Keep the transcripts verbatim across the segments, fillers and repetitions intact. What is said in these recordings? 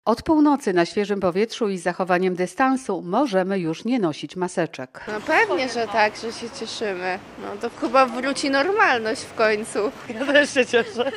Od północy na świeżym powietrzu i z zachowaniem dystansu możemy już nie nosić maseczek. No pewnie, że tak, że się cieszymy. No to chyba wróci normalność w końcu. Ja też się cieszę.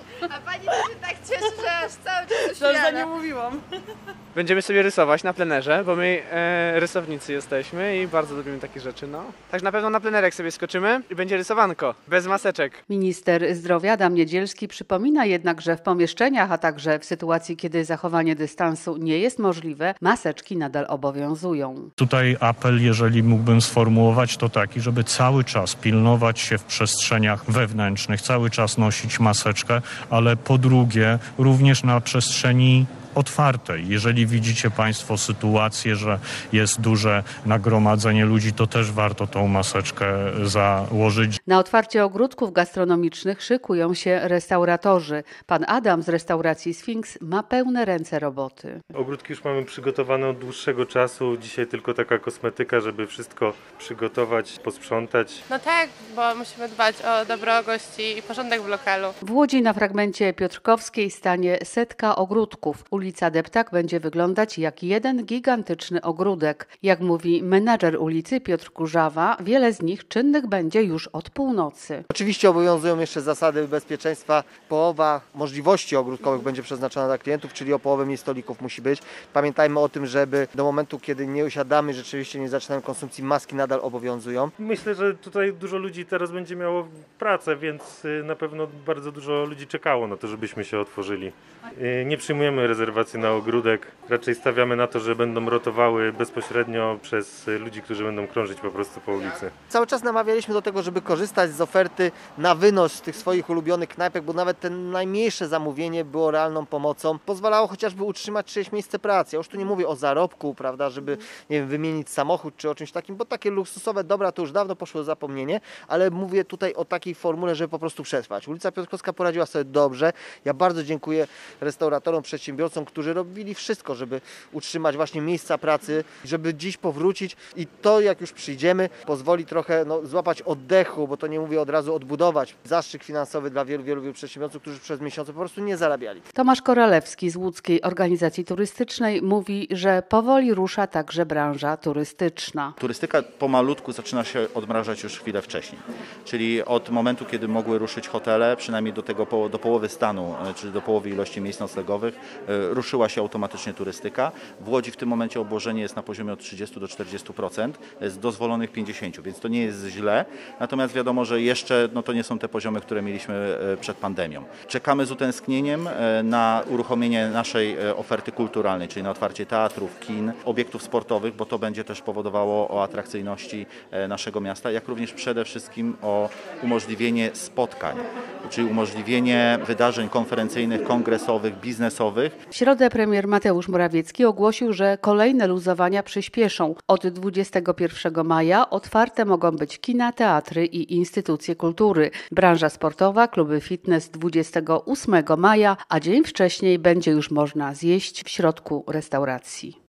A pani to się tak cieszy, że aż cały czas To za nie uśmiana. mówiłam. Będziemy sobie rysować na plenerze, bo my e, rysownicy jesteśmy i bardzo lubimy takie rzeczy, no. Tak na pewno na plenerek sobie skoczymy i będzie rysowanko, bez maseczek. Minister zdrowia Adam Niedzielski przypomina jednak, że w pomieszczeniach, a także w sytuacji, kiedy zachowanie dystansu nie jest możliwe, maseczki nadal obowiązują. Tutaj apel, jeżeli mógłbym sformułować, to taki, żeby cały czas pilnować się w przestrzeniach wewnętrznych, cały czas nosić maseczkę, ale po drugie również na przestrzeni otwartej. Jeżeli widzicie Państwo sytuację, że jest duże nagromadzenie ludzi, to też warto tą maseczkę założyć. Na otwarcie ogródków gastronomicznych szykują się restauratorzy. Pan Adam z restauracji Sfinks ma pełne ręce roboty. Ogródki już mamy przygotowane od dłuższego czasu. Dzisiaj tylko taka kosmetyka, żeby wszystko przygotować, posprzątać. No tak, bo musimy dbać o dobro gości i porządek w lokalu. W Łodzi na fragmencie Piotrkowskiej stanie setka ogródków. Ulica Deptak będzie wyglądać jak jeden gigantyczny ogródek. Jak mówi menadżer ulicy Piotr Kurzawa, wiele z nich czynnych będzie już od północy. Oczywiście obowiązują jeszcze zasady bezpieczeństwa. Połowa możliwości ogródkowych będzie przeznaczona dla klientów, czyli o połowę mniej stolików musi być. Pamiętajmy o tym, żeby do momentu, kiedy nie usiadamy, rzeczywiście nie zaczynamy konsumpcji, maski nadal obowiązują. Myślę, że tutaj dużo ludzi teraz będzie miało pracę, więc na pewno bardzo dużo ludzi czekało na to, żebyśmy się otworzyli. Nie przyjmujemy rezerwacji na ogródek. Raczej stawiamy na to, że będą rotowały bezpośrednio przez ludzi, którzy będą krążyć po prostu po ulicy. Cały czas namawialiśmy do tego, żeby korzystać z oferty na wynos z tych swoich ulubionych knajpek, bo nawet te najmniejsze zamówienie było realną pomocą. Pozwalało chociażby utrzymać czyjeś miejsce pracy. Ja już tu nie mówię o zarobku, prawda, żeby nie wiem, wymienić samochód czy o czymś takim, bo takie luksusowe dobra to już dawno poszło w zapomnienie, ale mówię tutaj o takiej formule, żeby po prostu przetrwać. Ulica Piotrkowska poradziła sobie dobrze. Ja bardzo dziękuję restauratorom, przedsiębiorcom, którzy robili wszystko, żeby utrzymać właśnie miejsca pracy, żeby dziś powrócić i to, jak już przyjdziemy, pozwoli trochę no, złapać oddechu, bo to nie mówię od razu odbudować. Zastrzyk finansowy dla wielu, wielu, wielu przedsiębiorców, którzy przez miesiące po prostu nie zarabiali. Tomasz Koralewski z Łódzkiej Organizacji Turystycznej mówi, że powoli rusza także branża turystyczna. Turystyka pomalutku zaczyna się odmrażać już chwilę wcześniej, czyli od momentu, kiedy mogły ruszyć hotele, przynajmniej do tego do połowy stanu, czyli do połowy ilości miejsc noclegowych, ruszyła się automatycznie turystyka. W Łodzi w tym momencie obłożenie jest na poziomie od trzydziestu do czterdziestu procent, z dozwolonych pięćdziesięciu, więc to nie jest źle. Natomiast wiadomo, że jeszcze no, to nie są te poziomy, które mieliśmy przed pandemią. Czekamy z utęsknieniem na uruchomienie naszej oferty kulturalnej, czyli na otwarcie teatrów, kin, obiektów sportowych, bo to będzie też powodowało o atrakcyjności naszego miasta, jak również przede wszystkim o umożliwienie spotkań, czyli umożliwienie wydarzeń konferencyjnych, kongresowych, biznesowych. W środę premier Mateusz Morawiecki ogłosił, że kolejne luzowania przyspieszą. Od dwudziestego pierwszego maja otwarte mogą być kina, teatry i instytucje kultury. Branża sportowa, kluby fitness dwudziestego ósmego maja, a dzień wcześniej będzie już można zjeść w środku restauracji.